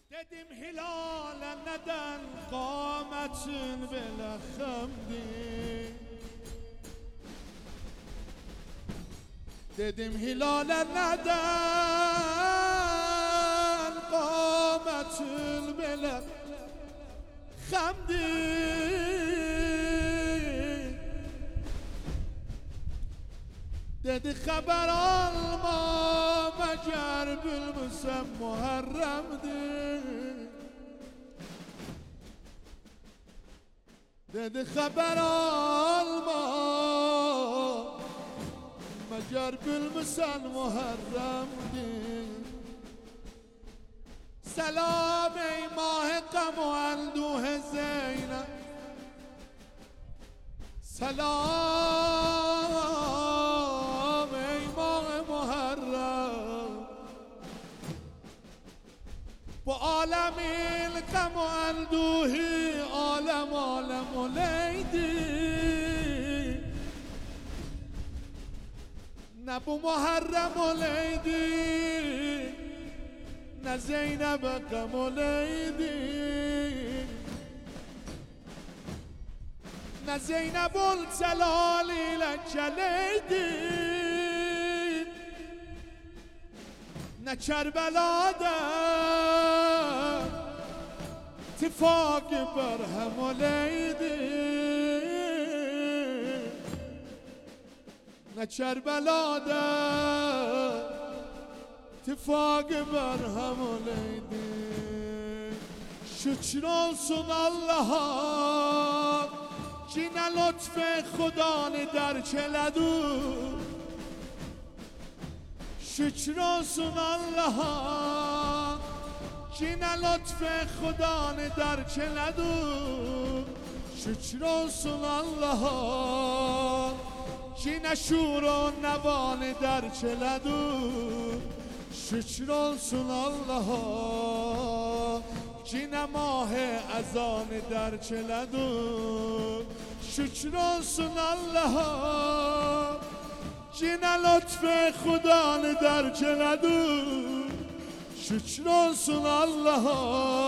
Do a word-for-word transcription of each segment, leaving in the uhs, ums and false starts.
Dedim hilale neden qamətin belə xəmdir? Dedim hilale neden qamətin belə xəmdir? Dedi xəbər alma məgər bilmirsən Muharremdir. Dedi xəbər alma məgər bilmirsən Muharremdir. سلام ای ماه غم و اندوه زینب، سلام ای ماه محرم، با عالمین غم و اندوهی عالم عالم و لیدی، نبو محرم و لیدی، نه زینب غم و لیدی، نه زینب الجلالی لک لیدی، نه کربلا در اتفاق برهم و لیدی، نه کربلا در اتفاق برهم و لیدی. شکر olsun Allah'a ki ne lütfe Xudanı درک elədi. شکر olsun Allah'a ki ne lütfe Xudanı درک elədi. شکر olsun Allah'a ki ne şur و نوانı درک elədi. شکر olsun Allah'a ki ne mah azan درک elədi. شکر olsun Allah'a ki ne lütf Xudanı درک elədi. شکر olsun Allah'a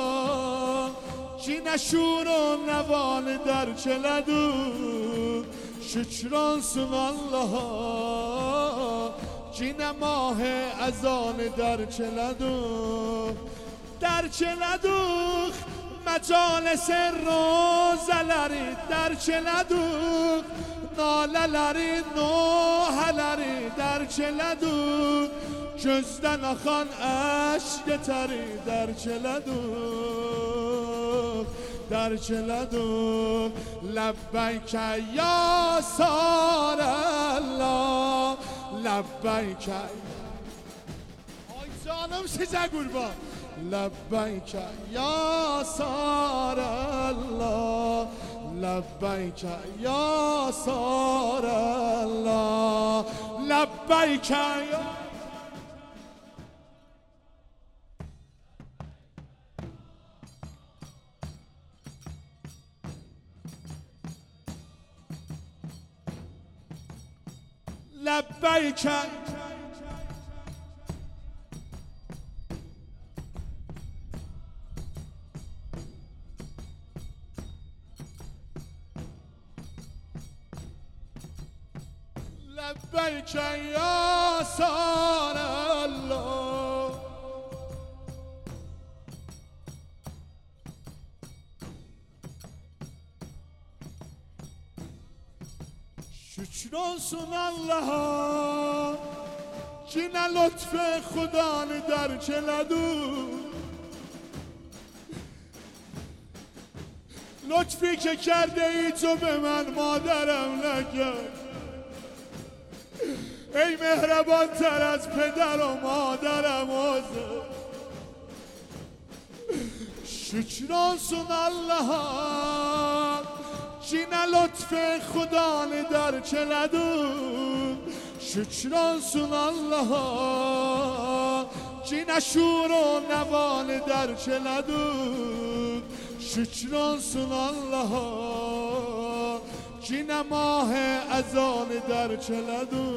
ki ne şur و نوانı درک elədi. شکر olsun Allah'a ki ne mah azan درک elədi. درک elədik مجالس روزələri درک elədik. Nalələri, nohələri درک elədik. Gözdən axan əşq yetəri درک elədik. درک elədik. Ləbbəkə ya Sarəllah, ləbbəkə. Ay canım sizə qurban. لبیک یا سار الله، لبیک یا سار الله، لبیک یا لبیک لبیک یا سار الله. شکر olsun Allah'a ki ne lütf Xudanı درک elədi. لطفی که کرده ای تو به من مادرم نکرد. ای مهربان تر از پدر و مادرم آزاد. شکر olsun Allah'a ki ne lütf Xudanı درک elədi. شکر olsun Allah'a ki ne şur و نوانı درک elədi. شکر olsun Allah'a ki ne mah azan درک elədi.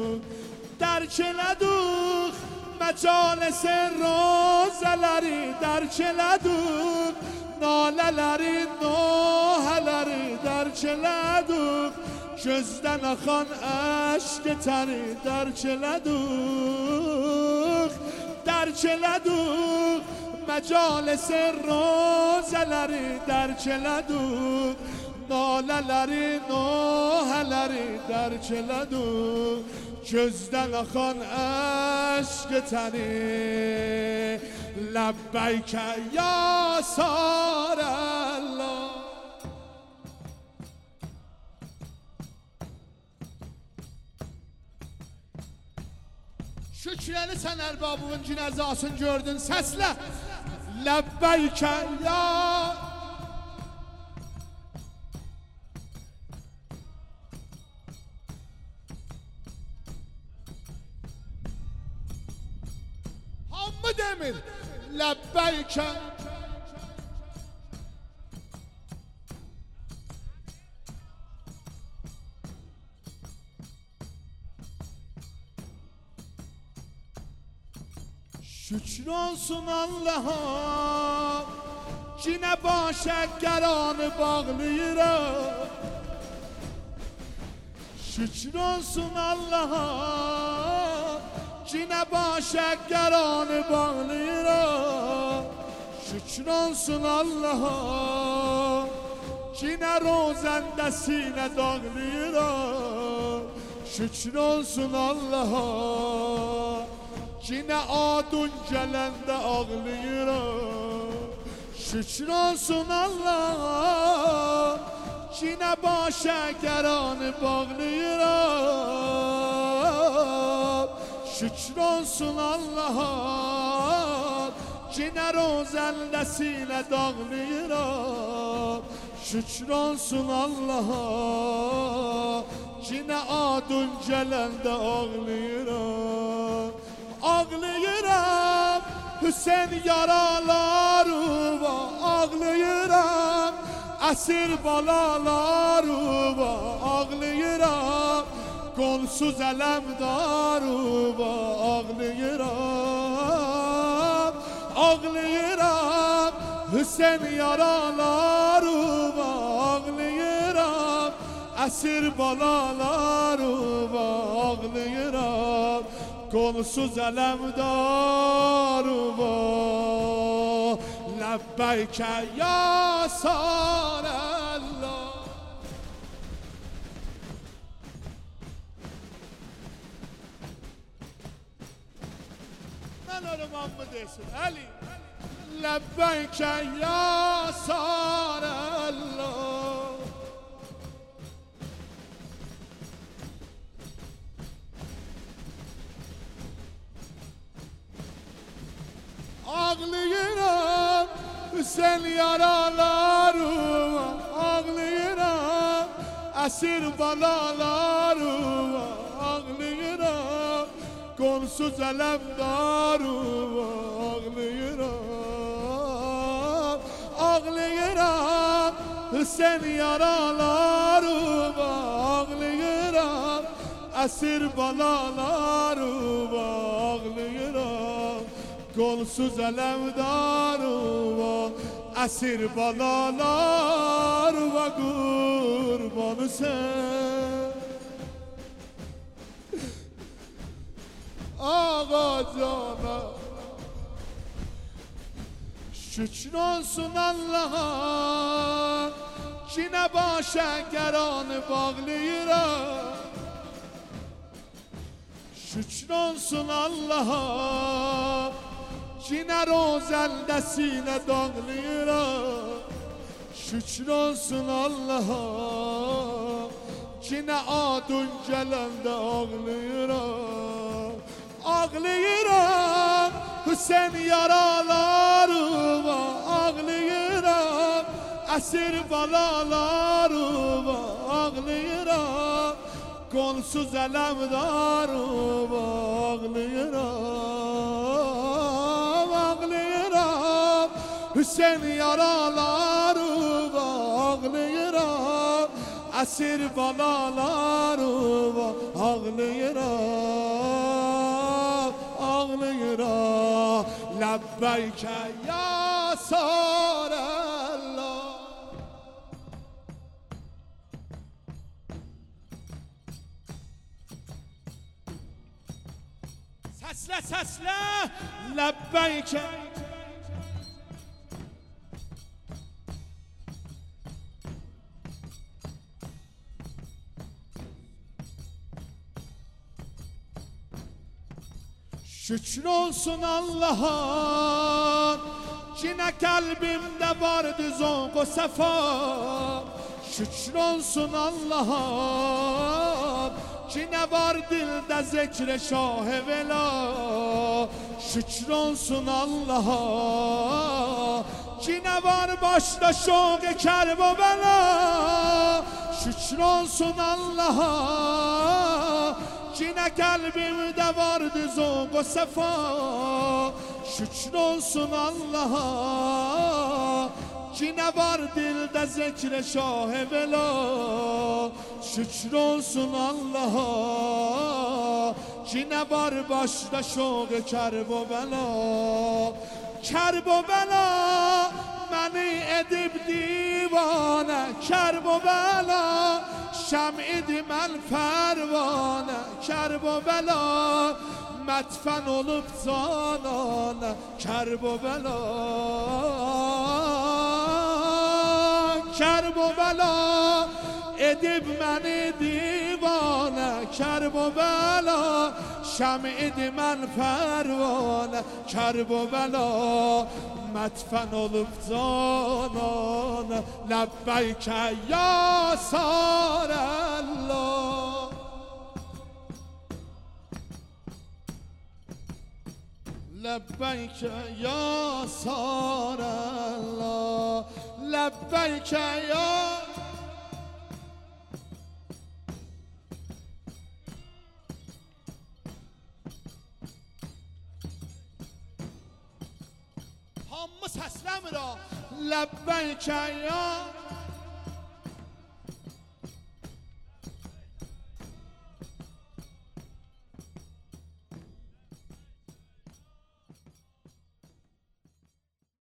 درک elədik مجالس روزەləri derçeledik, nalelerin noheleri derçeledik, gözden akan aşk teri derçeledik, derçeledik, mecalis rozeleri derçeledik, nalelerin noheleri derçeledik, gözden akan aşk teri. Lebbeyke ya Sarallah. Şükreli sen erbabının cinazasını gördün, sesle. Lebbeyke ya. Hammı demir. Lebbeyke. Şükür olsun Allah'a, yine başakkaranı bağlayırım. Şükür olsun Allah'a, yine başakkaranı bağlayırım. Şükür olsun Allah'a, yine rozendesine dağlayırım. Şükür olsun Allah'a, yine adın gelende ağlayırım. Şükür olsun Allah'a, yine başakkaranı bağlayırım. Şükür olsun Allah'a, yine rozendesiyle dağlayırım. Şükür olsun Allah'a, yine adın gelende ağlayırım. Ağlayıram Hüseyin yaralarıma, ağlayıram əsir balalarıma, ağlayıram qolsuz ələmdarıma, ağlayıram. Ağlayıram Hüseyin yaralarıma, ağlayıram əsir balalarıma, ağlayıram qolsuz ələmdarıma. Lebbeyke ya Sarallah. Ben ölümüm mı desin Ali? Lebbeyke ya Sarallah. Ağlayıram sen yaralarıma, ağlayıram əsir balalarıma, ağlayıram qolsuz ələmdarıma, ağlayıram. Ağlayıram sen yaralarıma, ağlayıram əsir balalarıma, ağlayıram qolsuz ələmdarıma, əsir balalarıma qurbanı sen. Ağa cana şükür olsun Allah'a, yine başakkaranı bağlayıram. Şükür olsun Allah'a, yine rozeldesine dağlayıram. Şükür olsun Allah'a, yine adın gelende ağlayıram. Ağlayıram Hüseyin yaralarıma, ağlayıram əsir balalarıma, ağlayıram qolsuz ələmdarıma, ağlayıram. Ağlayıram Hüseyin yaralarıma, ağlayıram əsir balalarıma, ağlayıram. Ağlayıram لبیک یا سار الله. سسله سسله لبیک şükür olsun Allah'a, yine kalbimde vardı zonk o sefa. Şükür olsun Allah'a, yine var dilde zikre şah-ı vela. Şükür olsun Allah'a, yine var başta şoq-ı Kerbela. Şükür olsun Allah'a, yine kalbimde vardı zonk o sefa. Şükür olsun Allah'a, yine var dilde zikre şah-ı vela. Şükür olsun Allah'a, yine var başta şoq-ı Kerbela. Kerbela məni edib divane, Kerbela şam idi mən pərvanə. Kerbela mətfən olub cananə, Kerbela. Kerbela edib məni divanə, Kerbela şam idi mən pərvanə. Kerbela mətfən olub cananə. Ləbbəykə ya Sarəllah. Ləbbəykə ya Sarəllah. Ləbbəykə ya hamı səsləmir ha. Ləbbəykə ya